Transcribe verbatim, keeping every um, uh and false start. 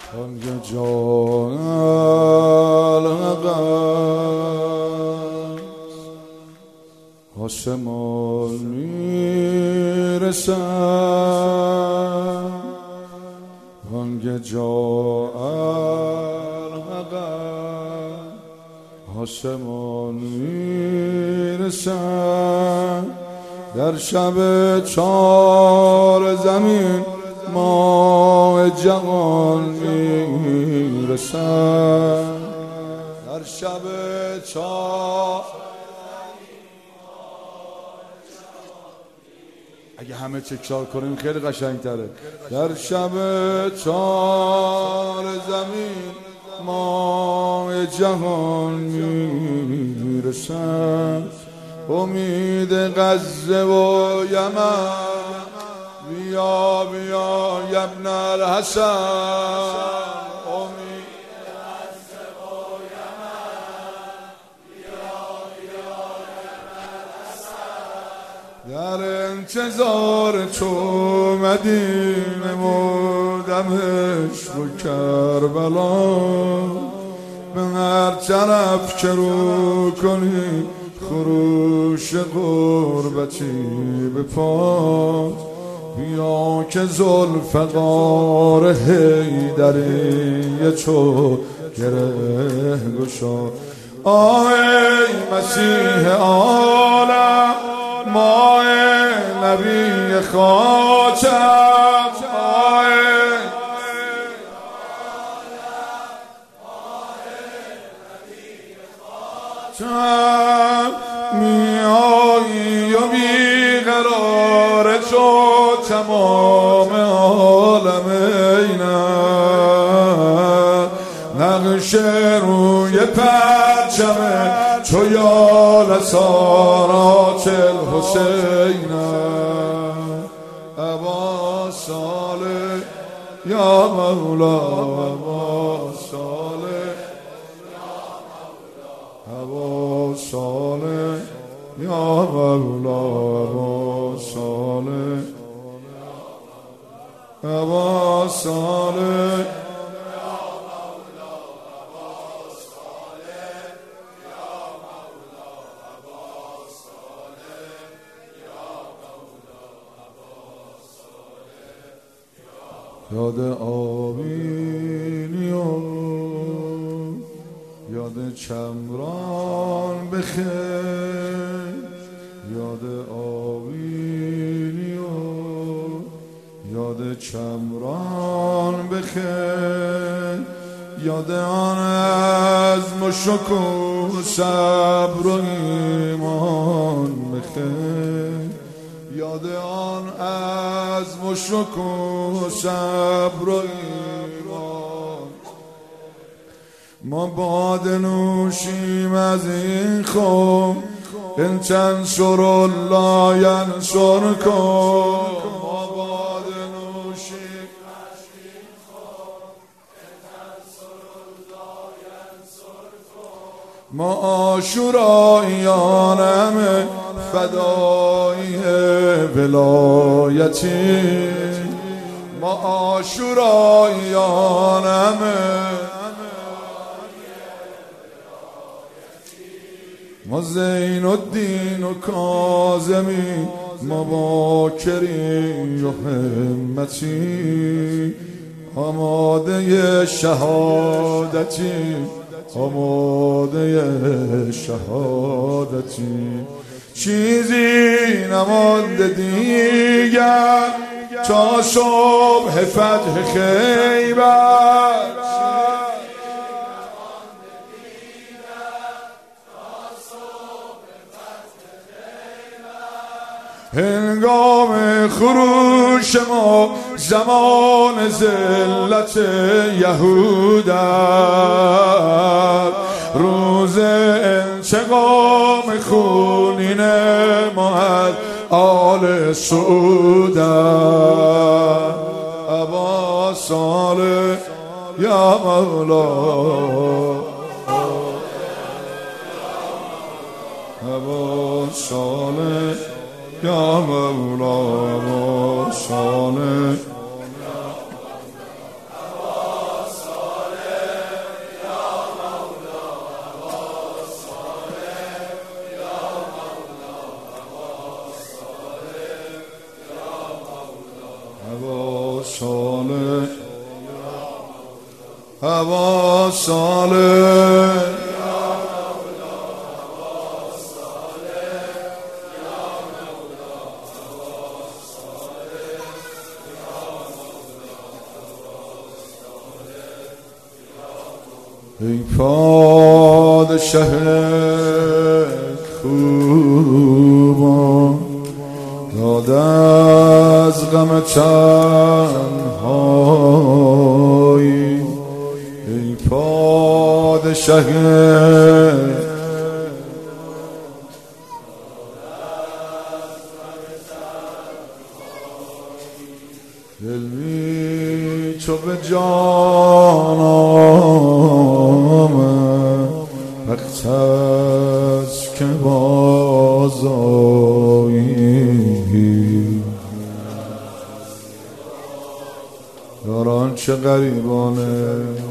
آنگه جان الغرض آسمان میرسد، آنگه جان الغرض آسمان میرسد. در شب چار زمین ماه جهان میرسد. در شب چار اگه همه تکرار کنیم خیلی قشنگتره. در شب چار زمین ماه جهان میرسد. امید غزه و یمن بیا بیا ابن الحسن. امید غزه و یمن بیا بیا ابن الحسن. در انتظار تو مدینه و دمشق و کربلا، به هر طرف که رو کنی خروش غربتی به پات. بیا که ذوالفقار حیدری تو گره گشا. آه ای مسیح عالم، ماه نبی خاتم. آه می آیی و بی قرار تو تمام عالم اینم. نقش روی پرچم تو یا لسارات الحسینم. ابا صالح یا مولا، ابا صالح ابا صالح یا مولا، ابا صالح ابا صالح یاد آبینی و یاد چمران بخیر. یاد آبینی و یاد چمران بخیر. یاد آن عزم و شکر و صبر و ایمان بخیر. یاد آن عزم و شکر و صبر و ایمان. ما باده نوشیم از این خم، ان تنصر الله ینصرکم. ما باده نوشیم از این خم، ان تنصر الله ینصرکم. ما عاشوراییانم فدای ولایتی. ما عاشوراییانم ما زین الدین و کاظمی، ما باکری و همتی. آماده شهادتی، آماده شهادتی. چیزی نمانده دیگر تا صبح فتح خیبر. هنگام خروش ما زمان ذلت یهود است. روز انتقام خونین ما از آل سعود است. ابا صالح یا مولا، ابا صالح یا مولا، ابا صالح هوا صالح ای پادشه خوبان داد از غم تنهایی ای پادشه دل می چو به جان آمد وقت است که بازآیی یاران چه غریبانه